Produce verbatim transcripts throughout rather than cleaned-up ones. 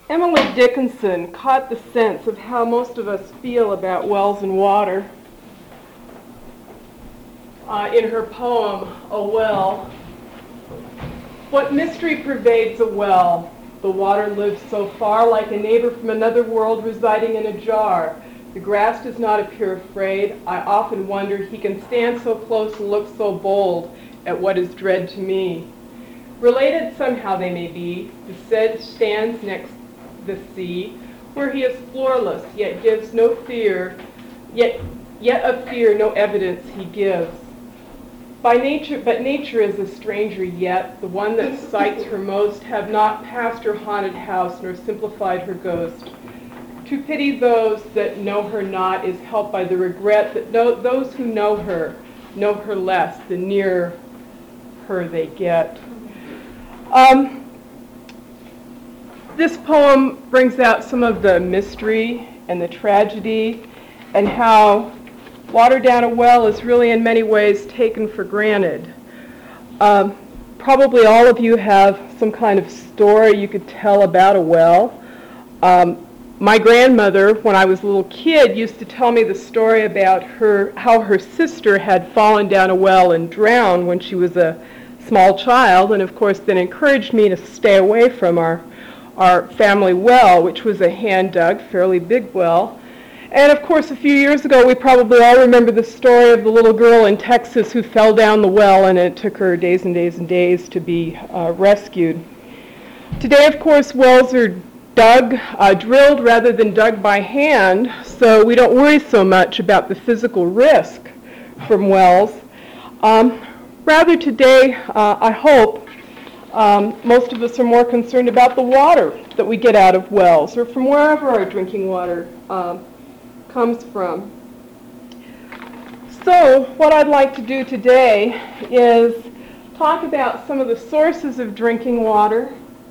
Emily Dickinson caught the sense of how most of us feel about wells and water uh, in her poem, A Well. What mystery pervades a well? The water lives so far, like a neighbor from another world residing in a jar. The grass does not appear afraid. I often wonder he can stand so close and look so bold at what is dread to me. Related somehow they may be. The sedge stands next the sea, where he is floorless, yet gives no fear, yet yet of fear no evidence he gives. By nature, but nature is a stranger yet, the one that sights her most, have not passed her haunted house, nor simplified her ghost. To pity those that know her not is helped by the regret that no, those who know her know her less, the nearer her they get. Um, This poem brings out some of the mystery and the tragedy and how water down a well is really in many ways taken for granted. Um, probably all of you have some kind of story you could tell about a well. Um, my grandmother, when I was a little kid, used to tell me the story about her, how her sister had fallen down a well and drowned when she was a small child, and of course then encouraged me to stay away from our our family well, which was a hand-dug, fairly big well. And of course, a few years ago, we probably all remember the story of the little girl in Texas who fell down the well, and it took her days and days and days to be uh, rescued. Today, of course, wells are dug, uh, drilled rather than dug by hand, so we don't worry so much about the physical risk from wells. Um, rather today, uh, I hope, Um, most of us are more concerned about the water that we get out of wells or from wherever our drinking water um, comes from. So what I'd like to do today is talk about some of the sources of drinking water,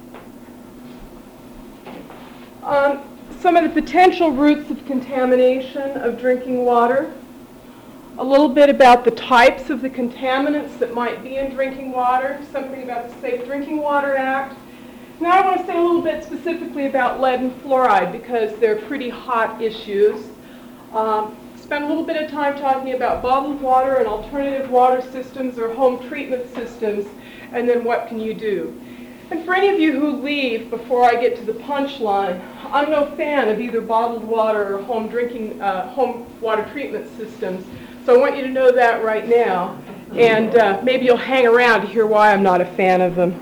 um, some of the potential routes of contamination of drinking water, a little bit about the types of the contaminants that might be in drinking water, something about the Safe Drinking Water Act. Now I want to say a little bit specifically about lead and fluoride because they're pretty hot issues. Um, spend a little bit of time talking about bottled water and alternative water systems or home treatment systems, and then what can you do. And for any of you who leave before I get to the punchline, I'm no fan of either bottled water or home drinking, uh, home water treatment systems. So I want you to know that right now, and uh, maybe you'll hang around to hear why I'm not a fan of them.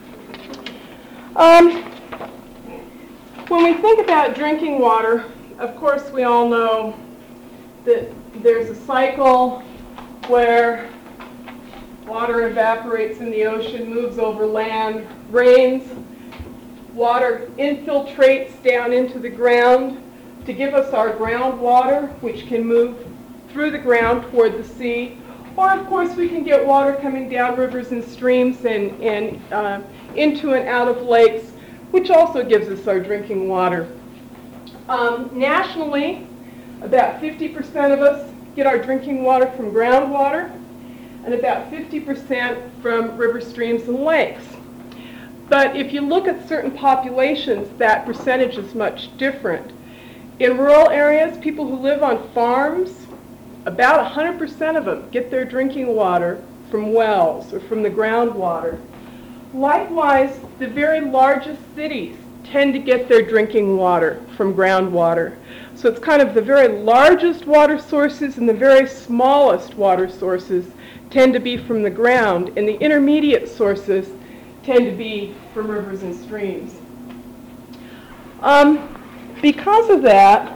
Um, when we think about drinking water, of course we all know that there's a cycle where water evaporates in the ocean, moves over land, rains, water infiltrates down into the ground to give us our groundwater, which can move through the ground toward the sea. Or, of course, we can get water coming down rivers and streams and, and uh, into and out of lakes, which also gives us our drinking water. Um, nationally, about fifty percent of us get our drinking water from groundwater, and about fifty percent from river streams and lakes. But if you look at certain populations, that percentage is much different. In rural areas, people who live on farms, about one hundred percent of them get their drinking water from wells or from the groundwater. Likewise, the very largest cities tend to get their drinking water from groundwater. So it's kind of the very largest water sources and the very smallest water sources tend to be from the ground, and the intermediate sources tend to be from rivers and streams. Um, because of that,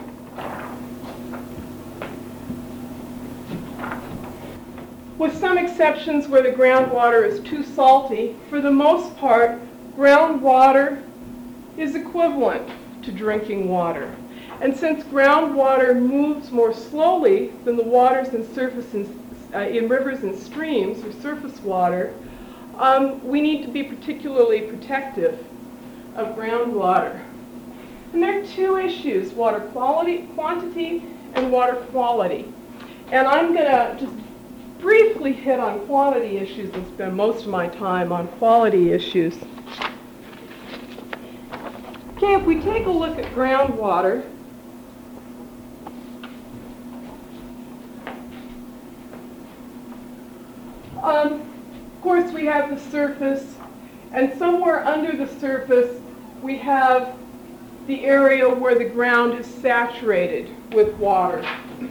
with some exceptions where the groundwater is too salty, for the most part, groundwater is equivalent to drinking water. And since groundwater moves more slowly than the waters in, surface and, uh, in rivers and streams or surface water, um, we need to be particularly protective of groundwater. And there are two issues, water quality, quantity and water quality. And I'm going to just briefly hit on quantity issues and spend most of my time on quality issues. Okay, if we take a look at groundwater, um, of course we have the surface, and somewhere under the surface we have the area where the ground is saturated with water.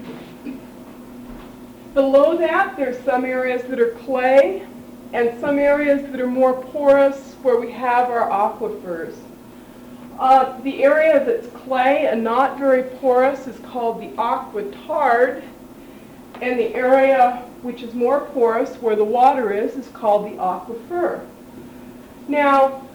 Below that, there's some areas that are clay and some areas that are more porous where we have our aquifers. Uh, the area that's clay and not very porous is called the aquitard, and the area which is more porous where the water is is called the aquifer. Now,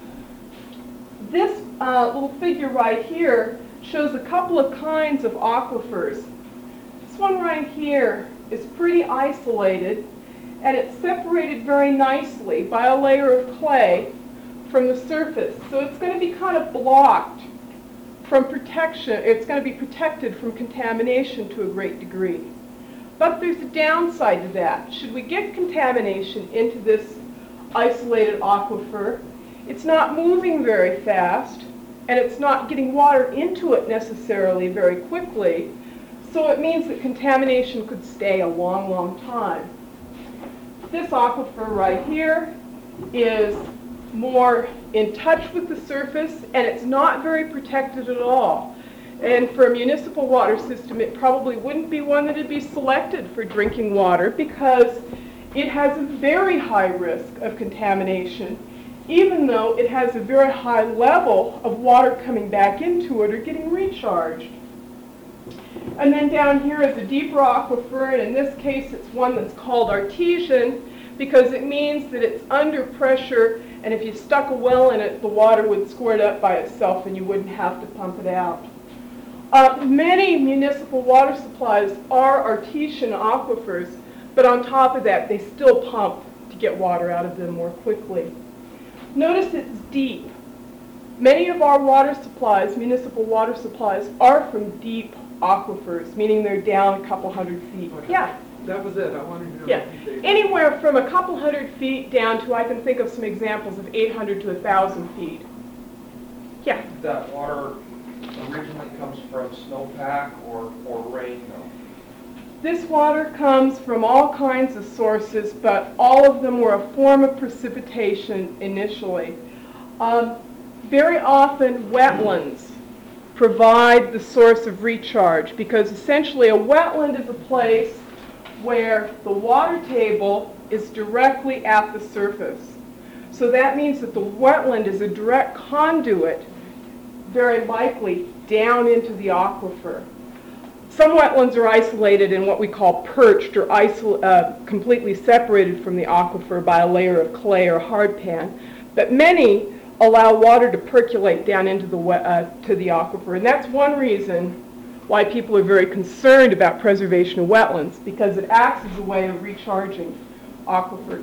this uh, little figure right here shows a couple of kinds of aquifers. This one right here is pretty isolated, and it's separated very nicely by a layer of clay from the surface. So it's going to be kind of blocked from protection. It's going to be protected from contamination to a great degree. But there's a downside to that. Should we get contamination into this isolated aquifer, it's not moving very fast, and it's not getting water into it necessarily very quickly. So it means that contamination could stay a long, long time. This aquifer right here is more in touch with the surface, and it's not very protected at all. And for a municipal water system, it probably wouldn't be one that would be selected for drinking water because it has a very high risk of contamination, even though it has a very high level of water coming back into it or getting recharged. And then down here is a deeper aquifer, and in this case it's one that's called artesian because it means that it's under pressure, and if you stuck a well in it, the water would squirt up by itself and you wouldn't have to pump it out. Uh, many municipal water supplies are artesian aquifers, but on top of that, they still pump to get water out of them more quickly. Notice it's deep. Many of our water supplies, municipal water supplies, are from deep aquifers, meaning they're down a couple hundred feet. Okay. Yeah. That was it. I wanted to know. Yeah. Anywhere from a couple hundred feet down to, I can think of some examples of eight hundred to one thousand feet. Yeah. That water originally comes from snowpack or, or rain, though? This water comes from all kinds of sources, but all of them were a form of precipitation initially. Um, very often, wetlands provide the source of recharge because essentially a wetland is a place where the water table is directly at the surface. So that means that the wetland is a direct conduit, very likely, down into the aquifer. Some wetlands are isolated in what we call perched or isol- uh, completely separated from the aquifer by a layer of clay or hardpan, but many allow water to percolate down into the we- uh, to the aquifer, and that's one reason why people are very concerned about preservation of wetlands, because it acts as a way of recharging aquifers.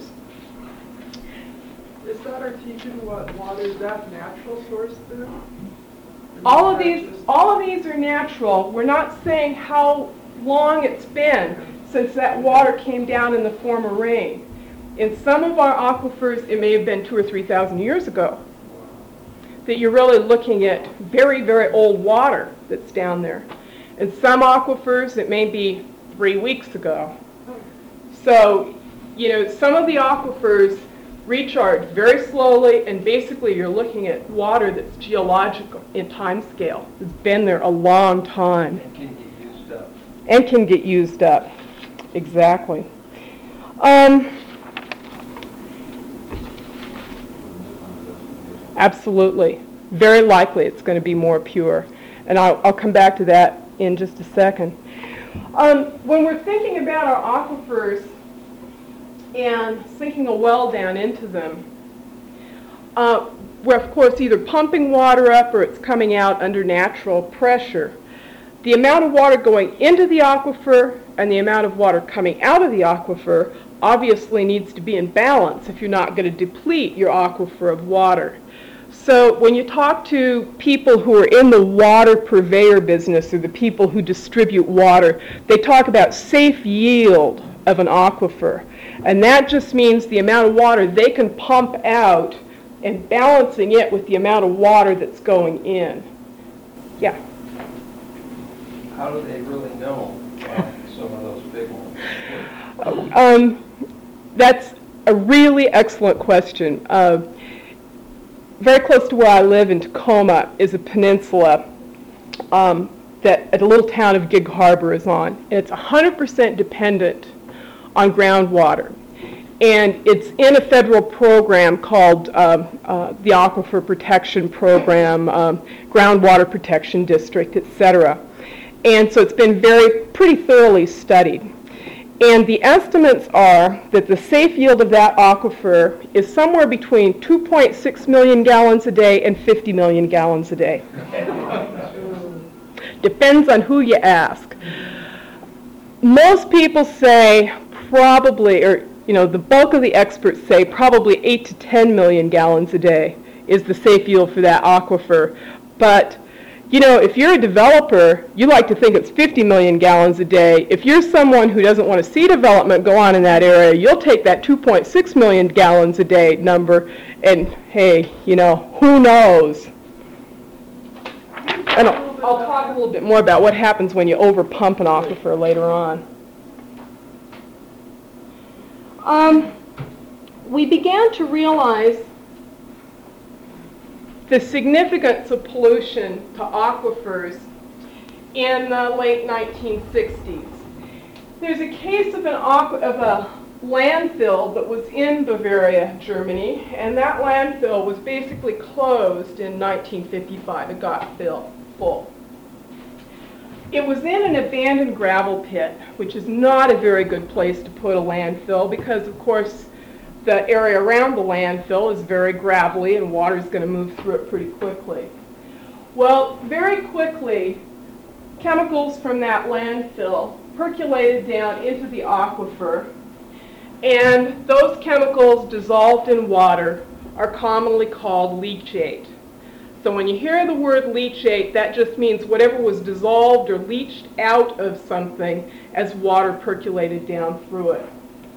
Is that artesian wa- water, is that natural source then? All of these, all of these are natural. We're not saying how long it's been since that water came down in the form of rain. In some of our aquifers, it may have been two or three thousand years ago that you're really looking at very, very old water that's down there. In some aquifers, it may be three weeks ago. So, you know, some of the aquifers recharge very slowly, and basically you're looking at water that's geological in time scale. It's been there a long time. And can get used up. And can get used up. Exactly. Um, absolutely. Very likely it's going to be more pure. And I'll, I'll come back to that in just a second. Um, when we're thinking about our aquifers and sinking a well down into them, uh, we're of course either pumping water up or it's coming out under natural pressure. The amount of water going into the aquifer and the amount of water coming out of the aquifer obviously needs to be in balance if you're not going to deplete your aquifer of water. So when you talk to people who are in the water purveyor business or the people who distribute water, they talk about safe yield of an aquifer. And that just means the amount of water they can pump out and balancing it with the amount of water that's going in. Yeah. How do they really know uh, some of those big ones? Um, that's a really excellent question. Uh, very close to where I live in Tacoma is a peninsula um, that a little town of Gig Harbor is on. And it's one hundred percent dependent on groundwater. And it's in a federal program called uh, uh, the Aquifer Protection Program, um, Groundwater Protection District, et cetera. And so it's been very, pretty thoroughly studied. And the estimates are that the safe yield of that aquifer is somewhere between two point six million gallons a day and fifty million gallons a day. Depends on who you ask. Most people say probably, or you know, the bulk of the experts say probably eight to ten million gallons a day is the safe yield for that aquifer. But you know, if you're a developer, you like to think it's fifty million gallons a day. If you're someone who doesn't want to see development go on in that area, you'll take that two point six million gallons a day number and, hey, you know, who knows? And I'll, I'll talk a little bit more about what happens when you overpump an aquifer later on. Um, we began to realize the significance of pollution to aquifers in the late nineteen sixties. There's a case of, an aqu- of a landfill that was in Bavaria, Germany, and that landfill was basically closed in nineteen fifty-five. It got fill, full. It was in an abandoned gravel pit, which is not a very good place to put a landfill because, of course, the area around the landfill is very gravelly and water is going to move through it pretty quickly. Well, very quickly, chemicals from that landfill percolated down into the aquifer, and those chemicals dissolved in water are commonly called leachate. So when you hear the word leachate, that just means whatever was dissolved or leached out of something as water percolated down through it.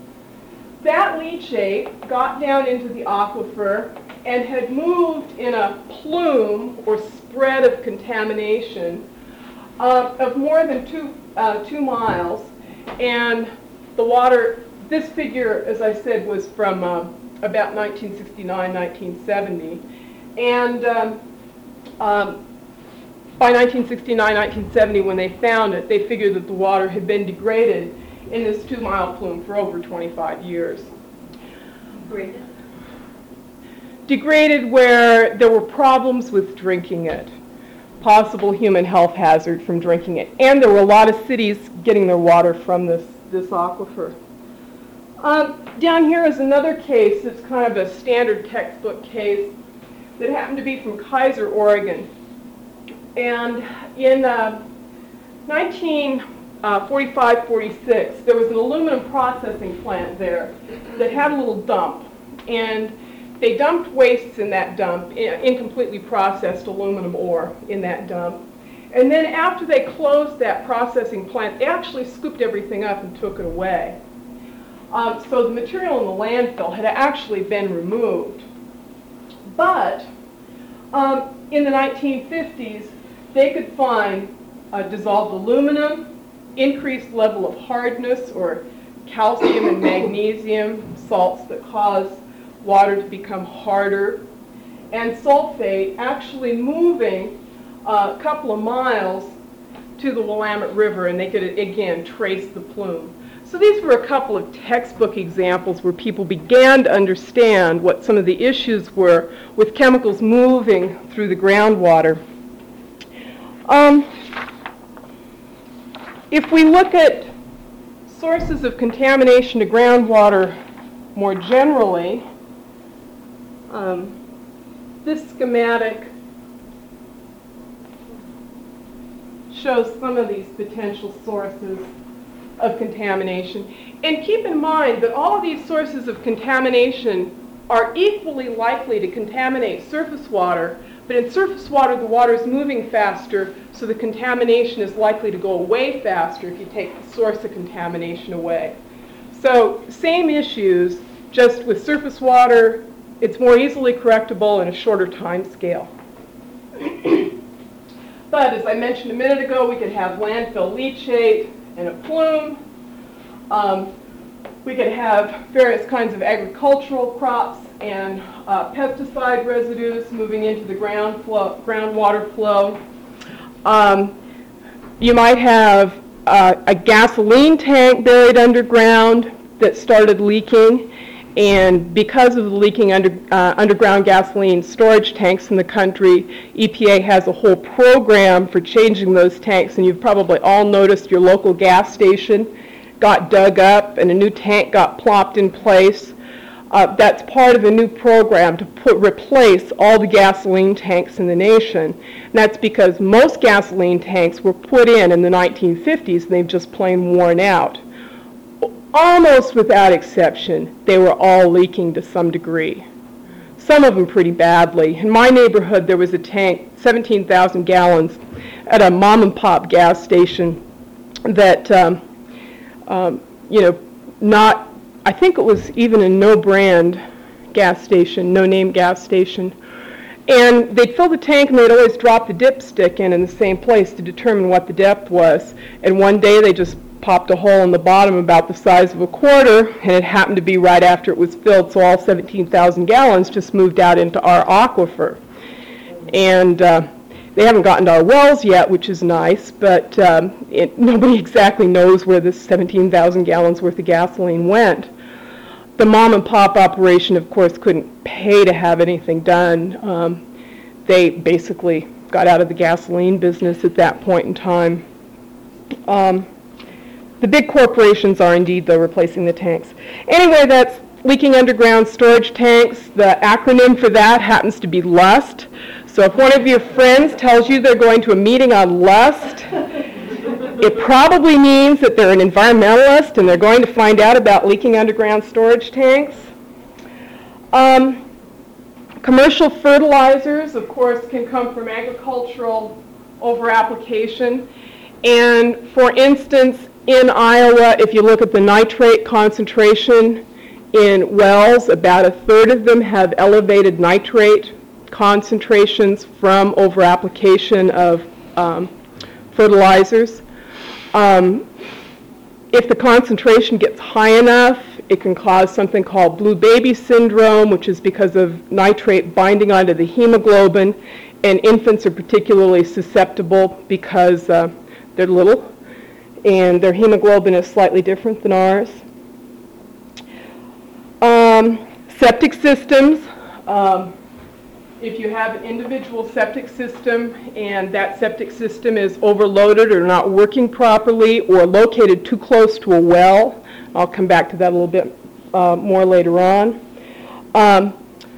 That leachate got down into the aquifer and had moved in a plume or spread of contamination uh, of more than two, uh, two miles. And the water, this figure, as I said, was from uh, about nineteen sixty-nine, nineteen seventy. And um, um, by nineteen sixty-nine, nineteen seventy, when they found it, they figured that the water had been degraded in this two-mile plume for over twenty-five years. Degraded? Degraded where there were problems with drinking it, possible human health hazard from drinking it, and there were a lot of cities getting their water from this, this aquifer. Um, down here is another case that's kind of a standard textbook case that happened to be from Kaiser, Oregon. And in uh, nineteen forty-five forty-six, there was an aluminum processing plant there that had a little dump. And they dumped wastes in that dump, incompletely processed aluminum ore in that dump. And then after they closed that processing plant, they actually scooped everything up and took it away. Um, so the material in the landfill had actually been removed. But um, in the nineteen fifties, they could find uh, dissolved aluminum, increased level of hardness or calcium and magnesium salts that cause water to become harder, and sulfate actually moving uh, a couple of miles to the Willamette River, and they could again trace the plume. So these were a couple of textbook examples where people began to understand what some of the issues were with chemicals moving through the groundwater. Um, if we look at sources of contamination to groundwater more generally, um, this schematic shows some of these potential sources of contamination. And keep in mind that all of these sources of contamination are equally likely to contaminate surface water, but in surface water the water is moving faster, so the contamination is likely to go away faster if you take the source of contamination away. So same issues, just with surface water it's more easily correctable in a shorter time scale. But as I mentioned a minute ago, we could have landfill leachate and a plume. Um, we could have various kinds of agricultural crops and uh, pesticide residues moving into the ground flow, groundwater flow. Um, you might have uh, a gasoline tank buried underground that started leaking, and because of the leaking under, uh, underground gasoline storage tanks in the country, E P A has a whole program for changing those tanks, and you've probably all noticed your local gas station got dug up and a new tank got plopped in place. Uh, that's part of a new program to put replace all the gasoline tanks in the nation. And that's because most gasoline tanks were put in in the nineteen fifties and they've just plain worn out. Almost without exception, they were all leaking to some degree. Some of them pretty badly. In my neighborhood, there was a tank, seventeen thousand gallons, at a mom and pop gas station that, um, um, you know, not, I think it was even a no-brand gas station, no-name gas station. And they'd fill the tank and they'd always drop the dipstick in in the same place to determine what the depth was. And one day they just popped a hole in the bottom about the size of a quarter, and it happened to be right after it was filled, so all seventeen thousand gallons just moved out into our aquifer. And uh, they haven't gotten to our wells yet, which is nice, but um, it, nobody exactly knows where this seventeen thousand gallons worth of gasoline went. The mom and pop operation, of course, couldn't pay to have anything done. Um, they basically got out of the gasoline business at that point in time. Um, The big corporations are indeed, though, replacing the tanks. Anyway, that's leaking underground storage tanks. The acronym for that happens to be LUST. So if one of your friends tells you they're going to a meeting on LUST, it probably means that they're an environmentalist and they're going to find out about leaking underground storage tanks. Um, commercial fertilizers, of course, can come from agricultural over-application. And for instance, in Iowa, if you look at the nitrate concentration in wells, about a third of them have elevated nitrate concentrations from over-application of um, fertilizers. Um, if the concentration gets high enough, it can cause something called blue baby syndrome, which is because of nitrate binding onto the hemoglobin, and infants are particularly susceptible because uh, they're little and their hemoglobin is slightly different than ours. Um, septic systems. Um, if you have an individual septic system and that septic system is overloaded or not working properly or located too close to a well, I'll come back to that a little bit uh, more later on. Um,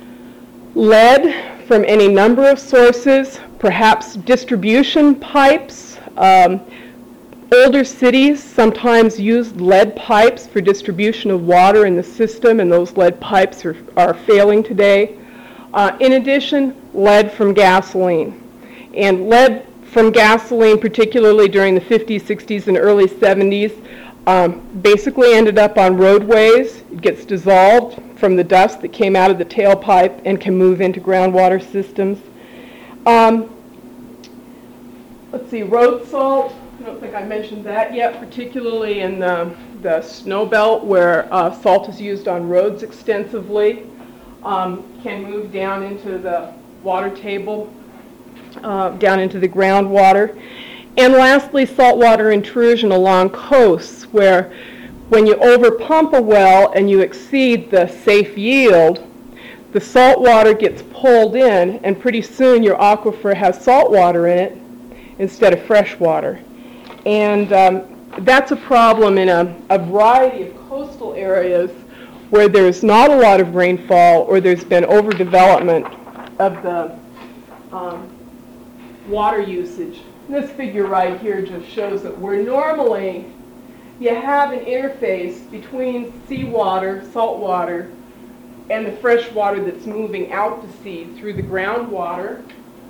lead from any number of sources, perhaps distribution pipes. Um, Older cities sometimes use lead pipes for distribution of water in the system, and those lead pipes are, are failing today. Uh, in addition, lead from gasoline. And lead from gasoline, particularly during the fifties, sixties, and early seventies, um, basically ended up on roadways. It gets dissolved from the dust that came out of the tailpipe and can move into groundwater systems. Um, let's see, road salt. I don't think I mentioned that yet, particularly in the, the snow belt where uh, salt is used on roads extensively, um, can move down into the water table, uh, down into the groundwater. And lastly, saltwater intrusion along coasts where when you overpump a well and you exceed the safe yield, the salt water gets pulled in and pretty soon your aquifer has salt water in it instead of fresh water. And um, that's a problem in a, a variety of coastal areas where there's not a lot of rainfall or there's been overdevelopment of the um, water usage. This figure right here just shows that where normally you have an interface between seawater, salt water, and the fresh water that's moving out to sea through the groundwater.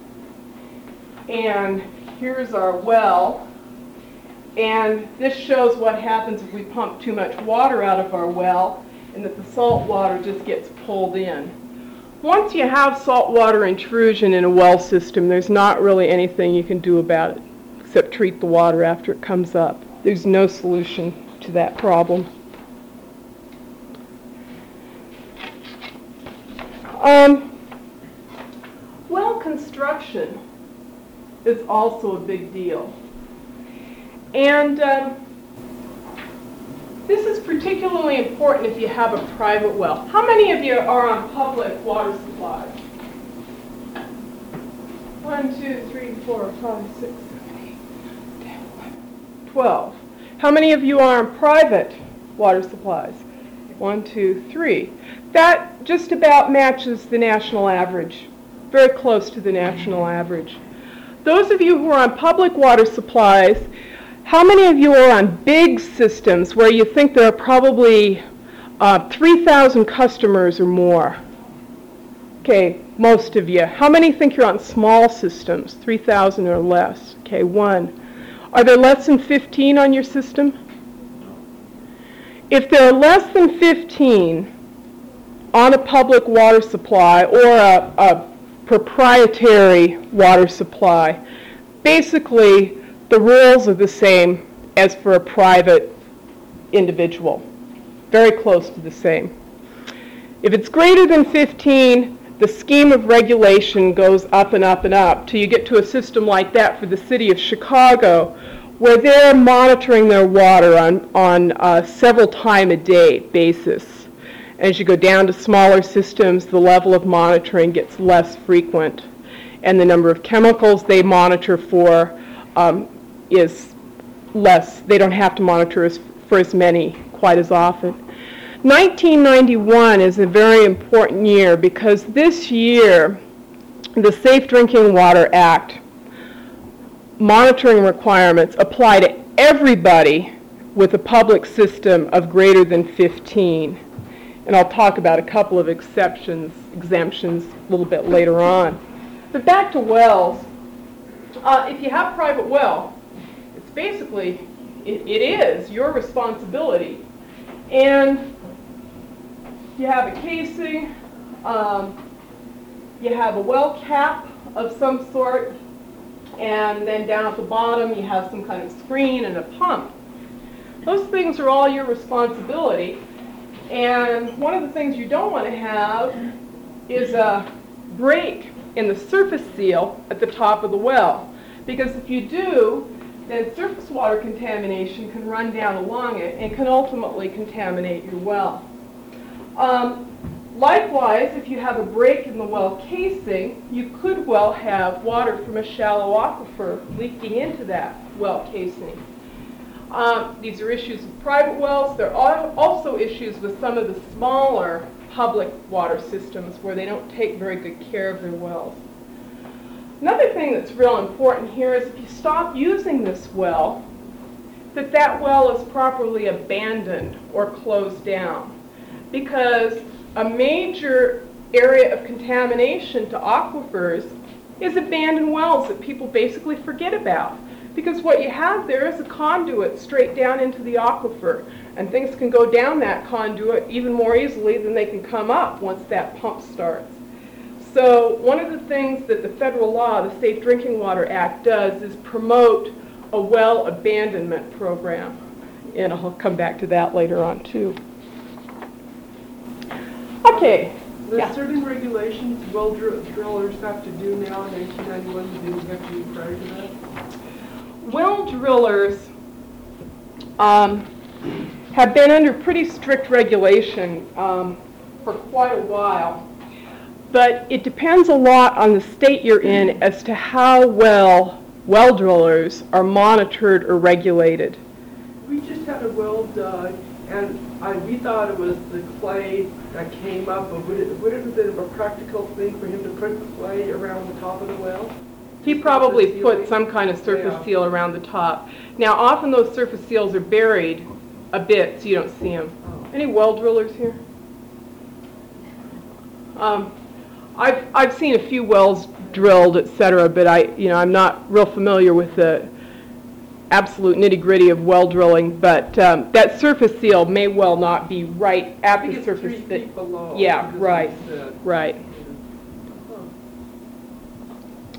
And here's our well. And this shows what happens if we pump too much water out of our well and that the salt water just gets pulled in. once you have saltwater intrusion in a well system, there's not really anything you can do about it except treat the water after it comes up. There's no solution to that problem. Um, well construction is also a big deal. And um, this is particularly important if you have a private well. How many of you are on public water supplies? One, two, three, four, five, six, seven, eight, ten, eleven, twelve. How many of you are on private water supplies? One, two, three. That just about matches the national average, very close to the national average. Those of you who are on public water supplies, how many of you are on big systems where you think there are probably uh, three thousand customers or more? Okay, most of you. How many think you're on small systems, three thousand or less? Okay, one. Are there less than fifteen on your system? If there are less than fifteen on a public water supply or a, a proprietary water supply, basically the rules are the same as for a private individual, very close to the same. If it's greater than fifteen, the scheme of regulation goes up and up and up till you get to a system like that for the city of Chicago, where they're monitoring their water on, on a several time a day basis. As you go down to smaller systems, the level of monitoring gets less frequent, and the number of chemicals they monitor for um, is less. They don't have to monitor as, for as many quite as often. nineteen ninety-one is a very important year because this year, the Safe Drinking Water Act monitoring requirements apply to everybody with a public system of greater than fifteen. And I'll talk about a couple of exceptions, exemptions a little bit later on. But back to wells. Uh, if you have a private well, it's basically, it, it is your responsibility. And you have a casing, um, you have a well cap of some sort, and then down at the bottom you have some kind of screen and a pump. Those things are all your responsibility. And one of the things you don't want to have is a break in the surface seal at the top of the well. Because if you do, then surface water contamination can run down along it and can ultimately contaminate your well. Um, likewise, if you have a break in the well casing, you could well have water from a shallow aquifer leaking into that well casing. Um, these are issues with private wells. There are also issues with some of the smaller public water systems where they don't take very good care of their wells. Another thing that's real important here is if you stop using this well, that that well is properly abandoned or closed down. Because a major area of contamination to aquifers is abandoned wells that people basically forget about. Because what you have there is a conduit straight down into the aquifer, and things can go down that conduit even more easily than they can come up once that pump starts. So one of the things that the federal law, the Safe Drinking Water Act, does is promote a well abandonment program. And I'll come back to that later on too. Okay. There's Yeah. certain regulations well dr- drillers have to do now in nineteen ninety-one that didn't have to do prior to that? Well drillers um, have been under pretty strict regulation um, for quite a while, but it depends a lot on the state you're in as to how well well drillers are monitored or regulated. We just had a well dug, and I, we thought it was the clay that came up, but would it, would it have been a practical thing for him to put the clay around the top of the well? He probably put some kind of surface Yeah. seal around the top. Now, often those surface seals are buried a bit so you don't see them. Oh. Any well drillers here? Um, I've, I've seen a few wells drilled, et cetera, but I, you know, I'm not real familiar with the absolute nitty-gritty of well drilling, but um, that surface seal may well not be right I at think the it's surface. three that- feet below. Yeah, because right, it's, uh, right.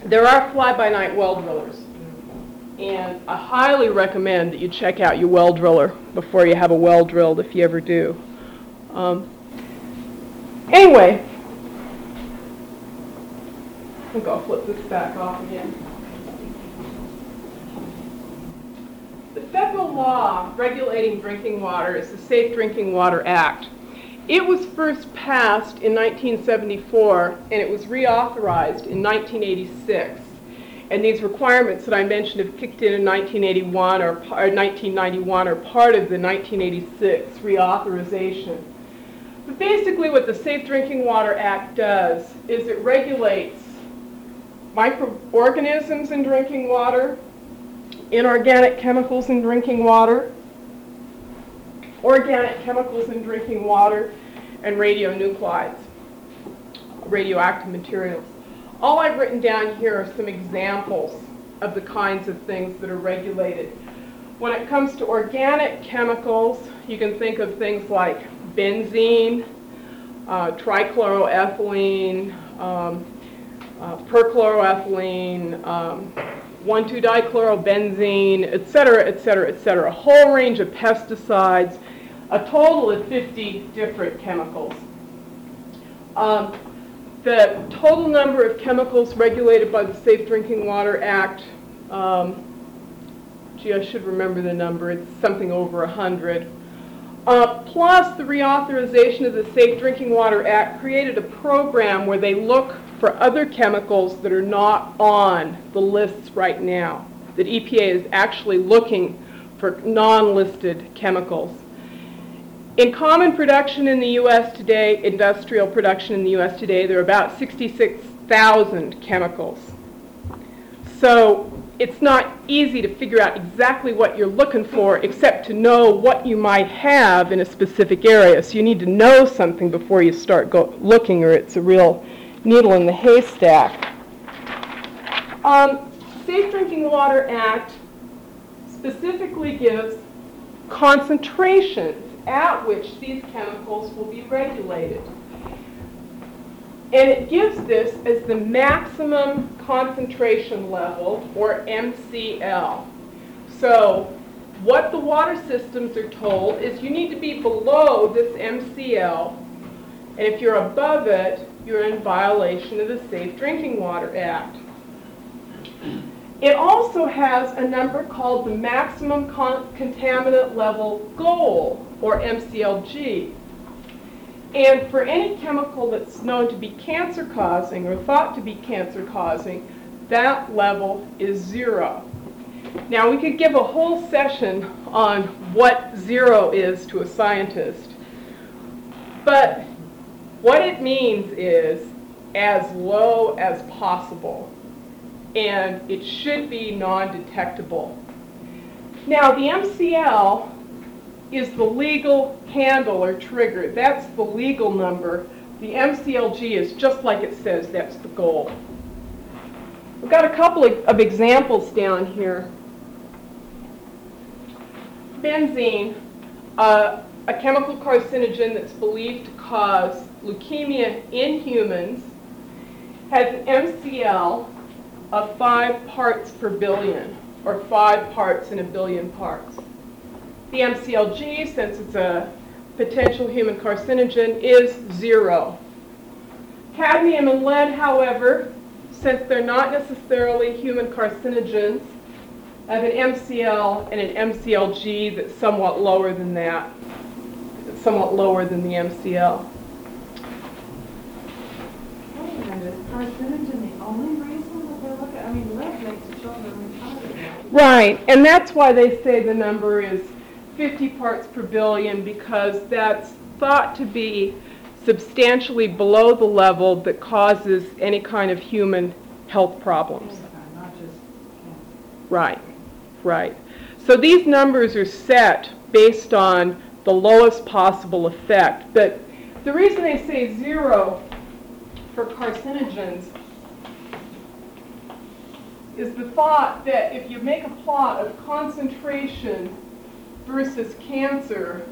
there are fly-by-night well drillers. And I highly recommend that you check out your well driller before you have a well drilled, if you ever do. Um, anyway, I think I'll flip this back off again. The federal law regulating drinking water is the Safe Drinking Water Act. It was first passed in nineteen seventy-four, and it was reauthorized in nineteen eighty-six. And these requirements that I mentioned have kicked in in nineteen eighty-one or, or nineteen ninety-one are part of the nineteen eighty-six reauthorization. But basically what the Safe Drinking Water Act does is it regulates microorganisms in drinking water, inorganic chemicals in drinking water, organic chemicals in drinking water, and radionuclides, radioactive materials. All I've written down here are some examples of the kinds of things that are regulated. When it comes to organic chemicals, you can think of things like benzene, uh, trichloroethylene, um, uh, perchloroethylene, um, one two dichlorobenzene, et cetera, et cetera, et cetera. A whole range of pesticides, a total of fifty different chemicals. Um, the total number of chemicals regulated by the Safe Drinking Water Act, um, gee, I should remember the number, it's something over a hundred. Uh, plus, the reauthorization of the Safe Drinking Water Act created a program where they look for other chemicals that are not on the lists right now, that E P A is actually looking for non-listed chemicals. In common production in the U S today, industrial production in the U S today, there are about sixty-six thousand chemicals. So it's not easy to figure out exactly what you're looking for except to know what you might have in a specific area. So you need to know something before you start go looking, or it's a real needle in the haystack. Um, Safe Drinking Water Act specifically gives concentrations at which these chemicals will be regulated. And it gives this as the maximum concentration level, or M C L. So what the water systems are told is you need to be below this M C L, and if you're above it, you're in violation of the Safe Drinking Water Act. It also has a number called the Maximum Con- Contaminant Level Goal, or M C L G. And for any chemical that's known to be cancer-causing or thought to be cancer-causing, that level is zero. Now, we could give a whole session on what zero is to a scientist, but what it means is as low as possible, and it should be non-detectable. Now, the M C L is the legal handle or trigger. That's the legal number. The M C L G is just like it says, that's the goal. We've got a couple of, of examples down here. Benzene, uh, a chemical carcinogen that's believed to cause leukemia in humans, has an M C L of five parts per billion, or five parts in a billion parts. The M C L G, since it's a potential human carcinogen, is zero. Cadmium and lead, however, since they're not necessarily human carcinogens, have an M C L and an M C L G that's somewhat lower than that. It's somewhat lower than the M C L. Wait a minute, is carcinogen the only reason that they're looking? I mean, lead makes the children retarded. Right, and that's why they say the number is fifty parts per billion, because that's thought to be substantially below the level that causes any kind of human health problems. Not just cancer. Right, right. So these numbers are set based on the lowest possible effect. But the reason they say zero for carcinogens is the thought that if you make a plot of concentration versus cancer,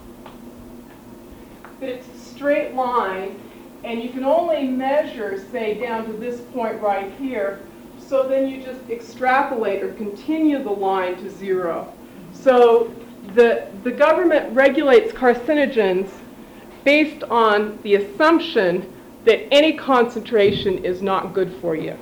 that it's a straight line, and you can only measure, say, down to this point right here, so then you just extrapolate or continue the line to zero. So the, the government regulates carcinogens based on the assumption that any concentration is not good for you.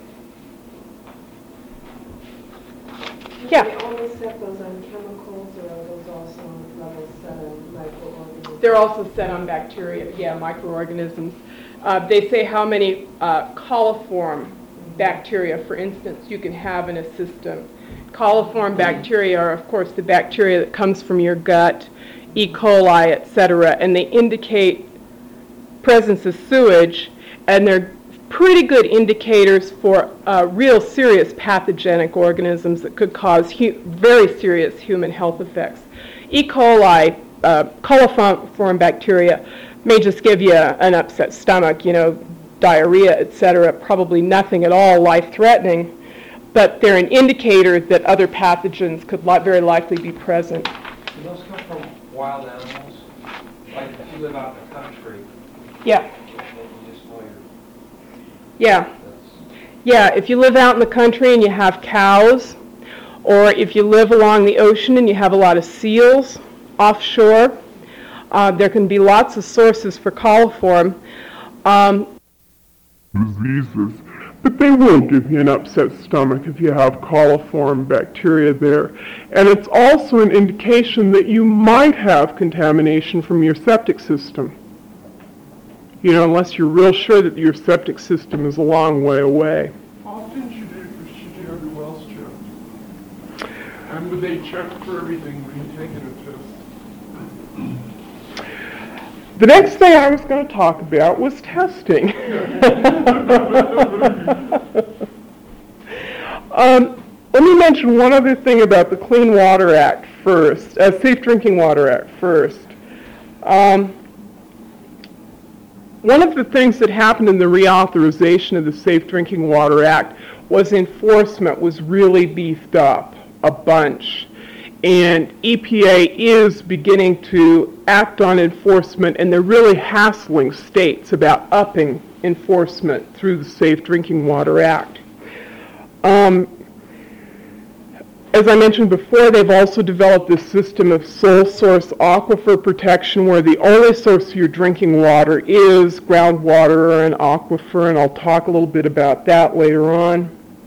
Yeah. Do they only set those on chemicals, or are those also on levels set on microorganisms? They're also set on bacteria, yeah, microorganisms. Uh, they say how many uh, coliform bacteria, for instance, you can have in a system. Coliform bacteria are, of course, the bacteria that comes from your gut, E. coli, et cetera, and they indicate presence of sewage, and they're pretty good indicators for uh, real serious pathogenic organisms that could cause hu- very serious human health effects. E. coli, uh, coliform bacteria, may just give you an upset stomach, you know, diarrhea, et cetera, probably nothing at all life-threatening, but they're an indicator that other pathogens could li- very likely be present. Do those come from wild animals? Like if you live out in the country, Yeah, and you just know you're, yeah. that's, Yeah, if you live out in the country and you have cows, or if you live along the ocean and you have a lot of seals offshore, uh, there can be lots of sources for coliform um, diseases, but they will give you an upset stomach if you have coliform bacteria there. And it's also an indication that you might have contamination from your septic system. You know, unless you're real sure that your septic system is a long way away. How often should you, should you have your wells checked? And would they check for everything when you take a test? The next thing I was going to talk about was testing. um, let me mention one other thing about the Clean Water Act first, uh, Safe Drinking Water Act first. Um, One of the things that happened in the reauthorization of the Safe Drinking Water Act was enforcement was really beefed up a bunch. And E P A is beginning to act on enforcement, and they're really hassling states about upping enforcement through the Safe Drinking Water Act. Um, As I mentioned before, they've also developed this system of sole source aquifer protection where the only source of your drinking water is groundwater or an aquifer, and I'll talk a little bit about that later on.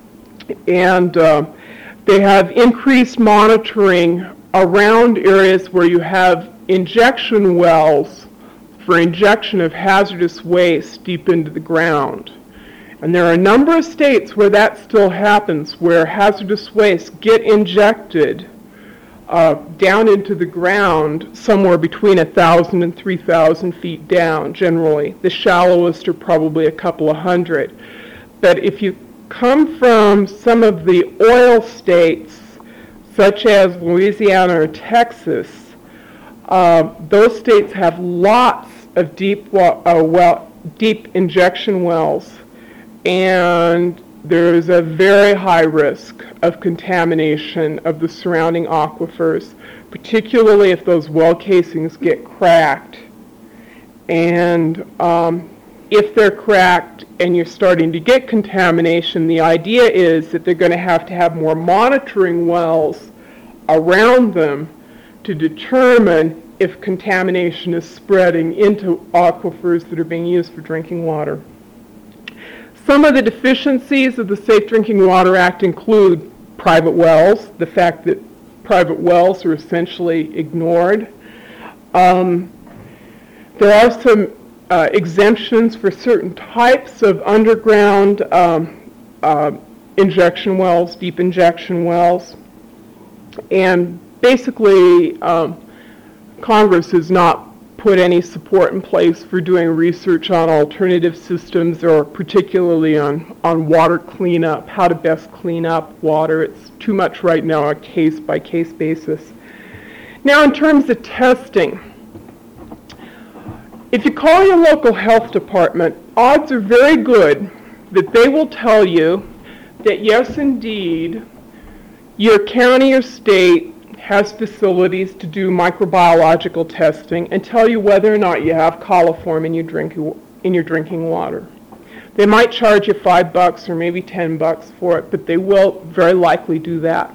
And uh, they have increased monitoring around areas where you have injection wells for injection of hazardous waste deep into the ground. And there are a number of states where that still happens, where hazardous waste get injected uh, down into the ground somewhere between one thousand and three thousand feet down, generally. The shallowest are probably a couple of hundred. But if you come from some of the oil states, such as Louisiana or Texas, uh, those states have lots of deep, wa- uh, well, deep injection wells. And there is a very high risk of contamination of the surrounding aquifers, particularly if those well casings get cracked. And um, if they're cracked and you're starting to get contamination, the idea is that they're going to have to have more monitoring wells around them to determine if contamination is spreading into aquifers that are being used for drinking water. Some of the deficiencies of the Safe Drinking Water Act include private wells, the fact that private wells are essentially ignored. Um, there are some uh, exemptions for certain types of underground um, uh, injection wells, deep injection wells. And basically, um, Congress has not put any support in place for doing research on alternative systems, or particularly on, on water cleanup, how to best clean up water. It's too much right now on a case-by-case basis. Now, in terms of testing, if you call your local health department, odds are very good that they will tell you that yes, indeed, your county or state has facilities to do microbiological testing and tell you whether or not you have coliform in your drinking, in your drinking water. They might charge you five bucks or maybe ten bucks for it, but they will very likely do that.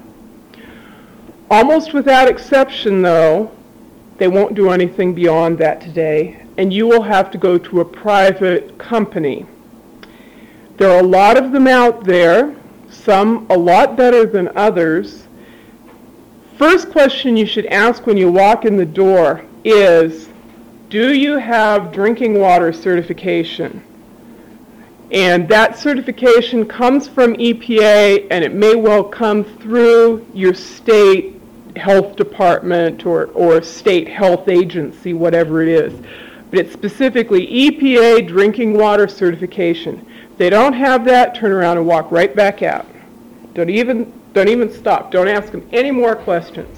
Almost without exception, though, they won't do anything beyond that today, and you will have to go to a private company. There are a lot of them out there, some a lot better than others. First question you should ask when you walk in the door is, do you have drinking water certification? And that certification comes from E P A, and it may well come through your state health department or, or state health agency, whatever it is. But it's specifically E P A drinking water certification. If they don't have that, turn around and walk right back out. Don't even, don't even stop. Don't ask them any more questions.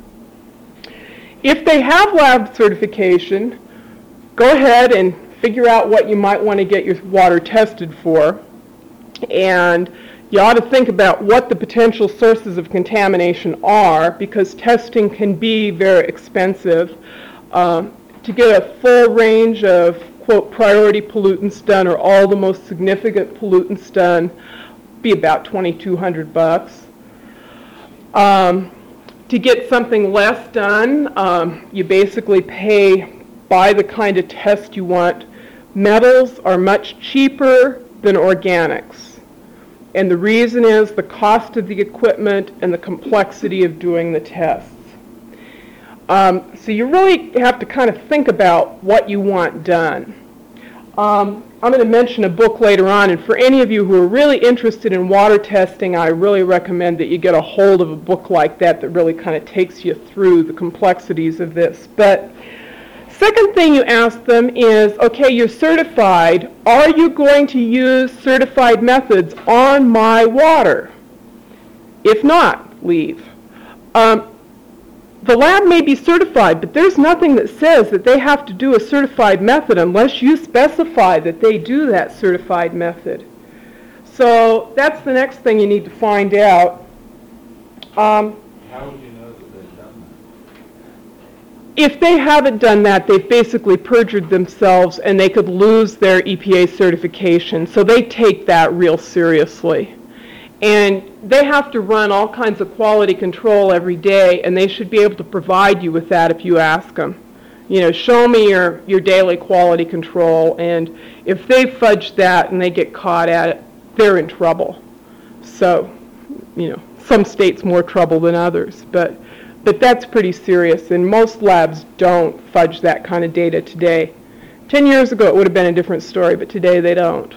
If they have lab certification, go ahead and figure out what you might want to get your water tested for. And you ought to think about what the potential sources of contamination are, because testing can be very expensive. Uh, to get a full range of, quote, priority pollutants done, or all the most significant pollutants done, be about twenty-two hundred bucks. Um, to get something less done, um, you basically pay by the kind of test you want. Metals are much cheaper than organics. And the reason is the cost of the equipment and the complexity of doing the tests. Um, so you really have to kind of think about what you want done. Um, I'm going to mention a book later on, and for any of you who are really interested in water testing, I really recommend that you get a hold of a book like that that really kind of takes you through the complexities of this. But second thing you ask them is, okay, you're certified. Are you going to use certified methods on my water? If not, leave. Um, the lab may be certified, but there's nothing that says that they have to do a certified method unless you specify that they do that certified method. So that's the next thing you need to find out. Um, How would you know that they've done If they haven't done that, they've basically perjured themselves and they could lose their E P A certification. So they take that real seriously. And they have to run all kinds of quality control every day, and they should be able to provide you with that if you ask them. You know, show me your, your daily quality control, and if they fudge that and they get caught at it, they're in trouble. So, you know, some states more trouble than others, but But that's pretty serious, and most labs don't fudge that kind of data today. Ten years ago it would have been a different story, but today they don't.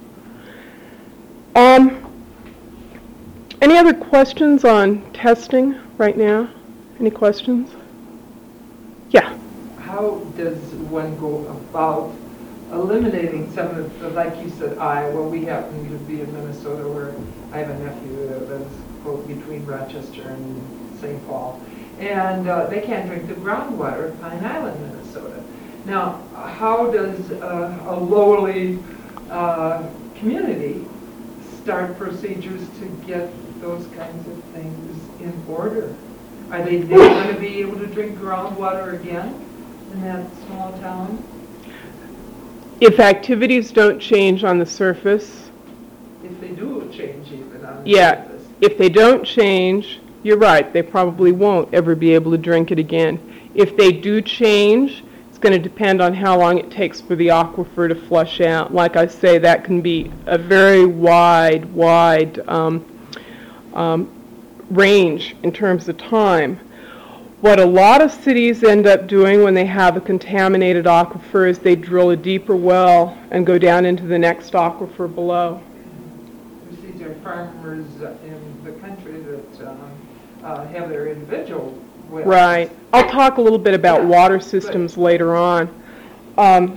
Um, any other questions on testing right now? Any questions? Yeah. How does one go about eliminating some of the, like you said, Iowa? We happen to be in Minnesota, where I have a nephew that lives quote, between Rochester and Saint Paul. And uh, they can't drink the groundwater of Pine Island, Minnesota. Now, how does uh, a lowly uh, community start procedures to get those kinds of things in order? Are they never going to be able to drink groundwater again in that small town? If activities don't change on the surface, If they do change even on the yeah, surface. if they don't change, you're right, they probably won't ever be able to drink it again. If they do change, it's going to depend on how long it takes for the aquifer to flush out. Like I say, that can be a very wide, wide um, um, range in terms of time. What a lot of cities end up doing when they have a contaminated aquifer is they drill a deeper well and go down into the next aquifer below. These are farmers in the country that um, uh, have their individual wells. Right. I'll talk a little bit about Yeah, water systems later on. Um,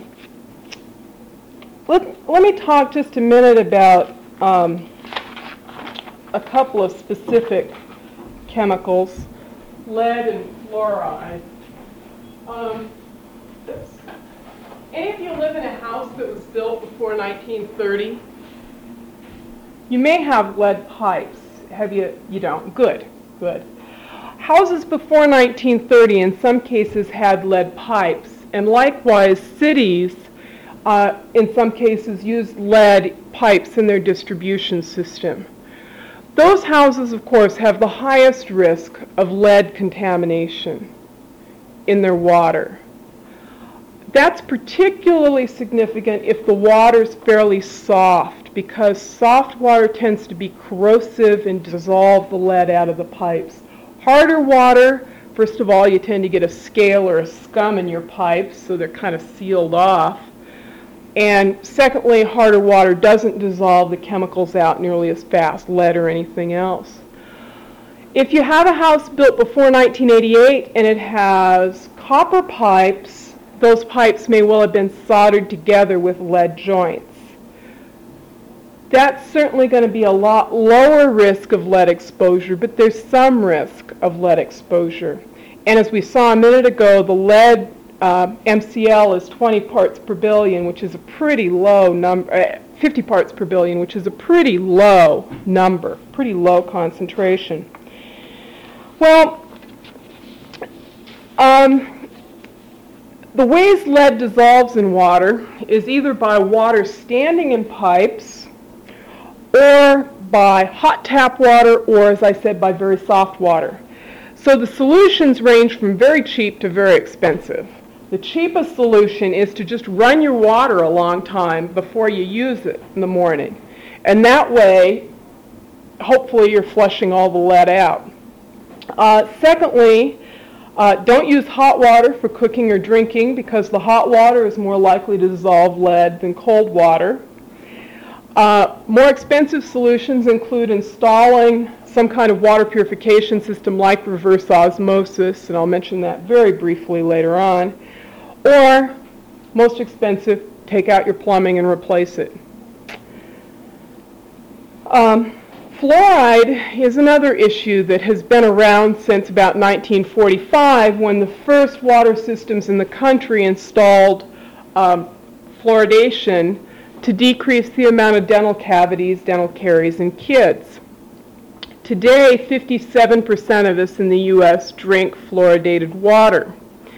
let, let me talk just a minute about um, a couple of specific chemicals. Lead and fluoride. Um, this. Any of you live in a house that was built before nineteen thirty? You may have lead pipes. Have you? You don't. Good. Good. Houses before nineteen thirty in some cases had lead pipes, and likewise cities uh, in some cases, use lead pipes in their distribution system. Those houses, of course, have the highest risk of lead contamination in their water. That's particularly significant if the water's fairly soft, because soft water tends to be corrosive and dissolve the lead out of the pipes. Harder water, first of all, you tend to get a scale or a scum in your pipes, so they're kind of sealed off. And secondly, harder water doesn't dissolve the chemicals out nearly as fast, lead or anything else. If you have a house built before nineteen eighty-eight and it has copper pipes, those pipes may well have been soldered together with lead joints. That's certainly going to be a lot lower risk of lead exposure, but there's some risk of lead exposure. And as we saw a minute ago, the lead uh, M C L is twenty parts per billion, which is a pretty low number, uh, fifty parts per billion, which is a pretty low number, pretty low concentration. Well, um, the ways lead dissolves in water is either by water standing in pipes, or by hot tap water, or, as I said, by very soft water. So the solutions range from very cheap to very expensive. The cheapest solution is to just run your water a long time before you use it in the morning. And that way, hopefully you're flushing all the lead out. Uh, secondly, uh, don't use hot water for cooking or drinking, because the hot water is more likely to dissolve lead than cold water. Uh, more expensive solutions include installing some kind of water purification system like reverse osmosis, and I'll mention that very briefly later on. Or, most expensive, take out your plumbing and replace it. Um, fluoride is another issue that has been around since about nineteen forty-five, when the first water systems in the country installed um, fluoridation to decrease the amount of dental cavities, dental caries in kids. Today, fifty-seven percent of us in the U S drink fluoridated water.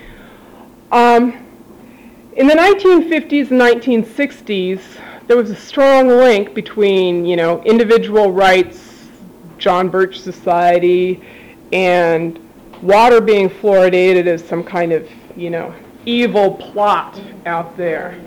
Um, in the nineteen fifties and nineteen sixties, there was a strong link between, you know, individual rights, John Birch Society, and water being fluoridated as some kind of, you know, evil plot out there.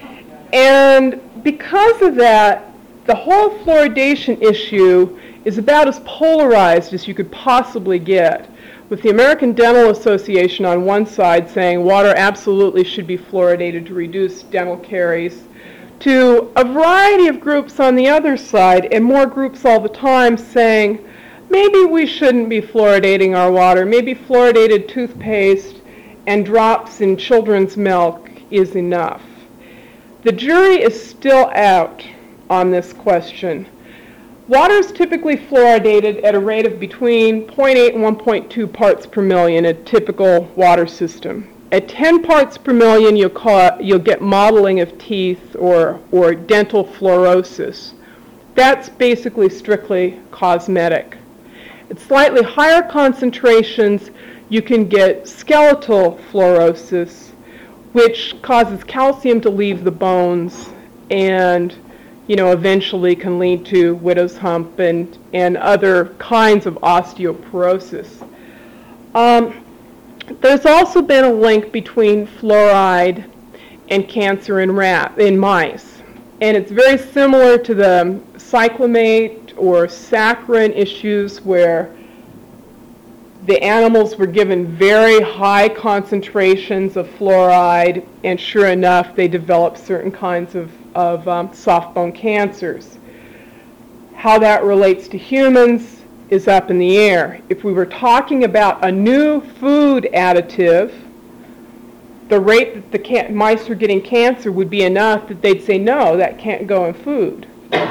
And because of that, the whole fluoridation issue is about as polarized as you could possibly get, with the American Dental Association on one side saying water absolutely should be fluoridated to reduce dental caries, to a variety of groups on the other side, and more groups all the time saying, maybe we shouldn't be fluoridating our water, maybe fluoridated toothpaste and drops in children's milk is enough. The jury is still out on this question. Water is typically fluoridated at a rate of between zero point eight and one point two parts per million, a typical water system. At ten parts per million, you'll, call it, you'll get mottling of teeth or, or dental fluorosis. That's basically strictly cosmetic. At slightly higher concentrations, you can get skeletal fluorosis, which causes calcium to leave the bones and, you know, eventually can lead to widow's hump and, and other kinds of osteoporosis. Um, there's also been a link between fluoride and cancer in rat, in mice. And it's very similar to the cyclamate or saccharin issues, where the animals were given very high concentrations of fluoride, and sure enough, they developed certain kinds of, of um, soft bone cancers. How that relates to humans is up in the air. If we were talking about a new food additive, the rate that the can- mice are getting cancer would be enough that they'd say, no, that can't go in food.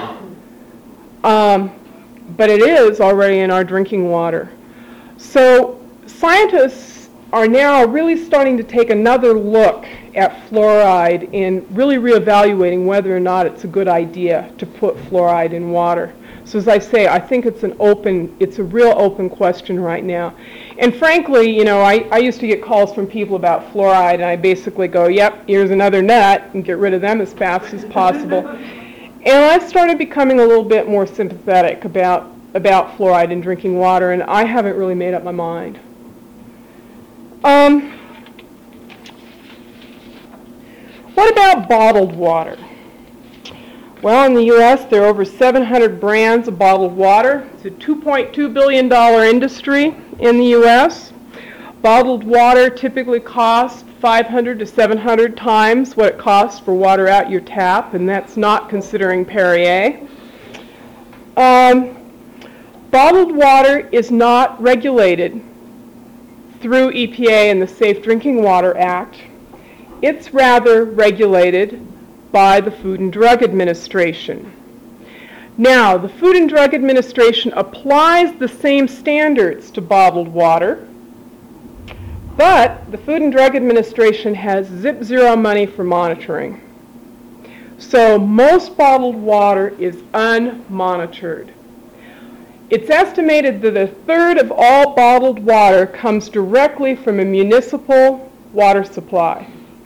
Um, but it is already in our drinking water. So scientists are now really starting to take another look at fluoride and really reevaluating whether or not it's a good idea to put fluoride in water. So as I say, I think it's an open, it's a real open question right now. And frankly, you know, I, I used to get calls from people about fluoride, and I basically go, yep, here's another nut, and get rid of them as fast as possible. And I started becoming a little bit more sympathetic about, about fluoride in drinking water, and I haven't really made up my mind. Um, what about bottled water? Well, in the U S, there are over seven hundred brands of bottled water. It's a two point two billion dollars industry in the U S. Bottled water typically costs five hundred to seven hundred times what it costs for water out your tap, and that's not considering Perrier. Um, bottled water is not regulated through E P A and the Safe Drinking Water Act. It's rather regulated by the Food and Drug Administration. Now, the Food and Drug Administration applies the same standards to bottled water, but the Food and Drug Administration has zip zero money for monitoring. So most bottled water is unmonitored. It's estimated that a third of all bottled water comes directly from a municipal water supply.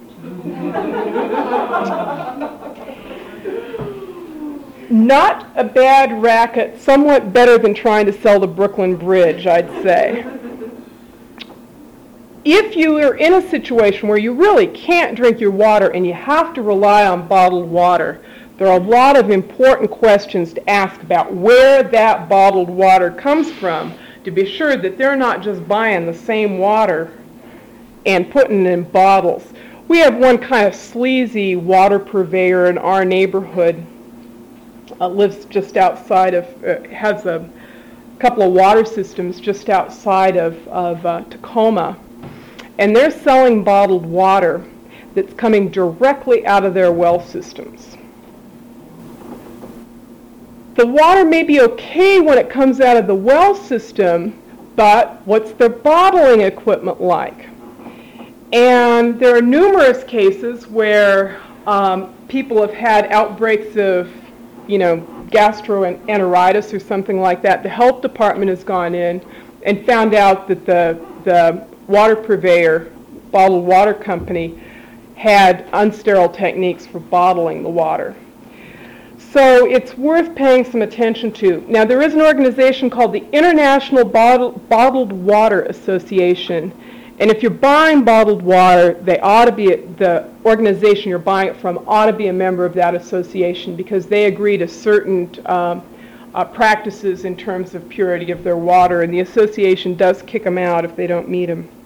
Not a bad racket, somewhat better than trying to sell the Brooklyn Bridge, I'd say. If you are in a situation where you really can't drink your water and you have to rely on bottled water, there are a lot of important questions to ask about where that bottled water comes from to be sure that they're not just buying the same water and putting it in bottles. We have one kind of sleazy water purveyor in our neighborhood, uh, lives just outside of, uh, has a couple of water systems just outside of, of uh, Tacoma. And they're selling bottled water that's coming directly out of their well systems. The water may be okay when it comes out of the well system, but what's their bottling equipment like? And there are numerous cases where um, people have had outbreaks of, you know, gastroenteritis or something like that. The health department has gone in and found out that the, the water purveyor, bottled water company, had unsterile techniques for bottling the water. So it's worth paying some attention to. Now, there is an organization called the International Bottle, Bottled Water Association. And if you're buying bottled water, they ought to be, the organization you're buying it from ought to be a member of that association because they agree to certain um, uh, practices in terms of purity of their water, and the association does kick them out if they don't meet them.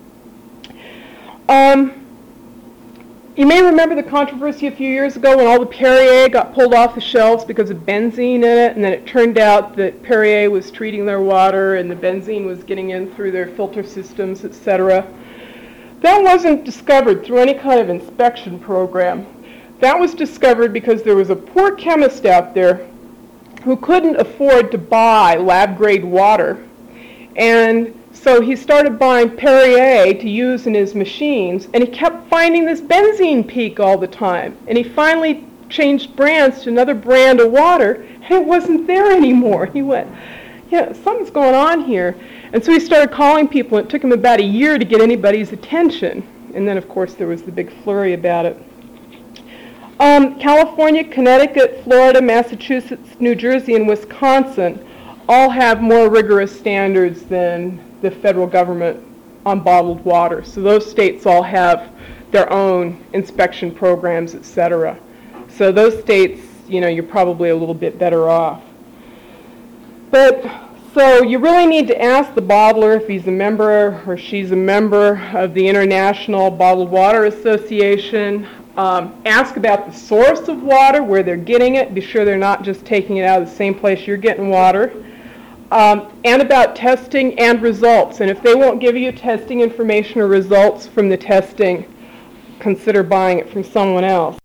Um, you may remember the controversy a few years ago when all the Perrier got pulled off the shelves because of benzene in it, and then it turned out that Perrier was treating their water and the benzene was getting in through their filter systems, et cetera. That wasn't discovered through any kind of inspection program. That was discovered because there was a poor chemist out there who couldn't afford to buy lab-grade water. And so he started buying Perrier to use in his machines, and he kept finding this benzene peak all the time. And he finally changed brands to another brand of water, and it wasn't there anymore. He went, yeah, something's going on here. And so he started calling people, and it took him about a year to get anybody's attention. And then, of course, there was the big flurry about it. Um, California, Connecticut, Florida, Massachusetts, New Jersey, and Wisconsin all have more rigorous standards than the federal government on bottled water. So those states all have their own inspection programs, et cetera. So those states, you know, you're probably a little bit better off. But so you really need to ask the bottler if he's a member or she's a member of the International Bottled Water Association. Um, ask about the source of water, where they're getting it. Be sure they're not just taking it out of the same place you're getting water. Um, and about testing and results. And if they won't give you testing information or results from the testing, consider buying it from someone else.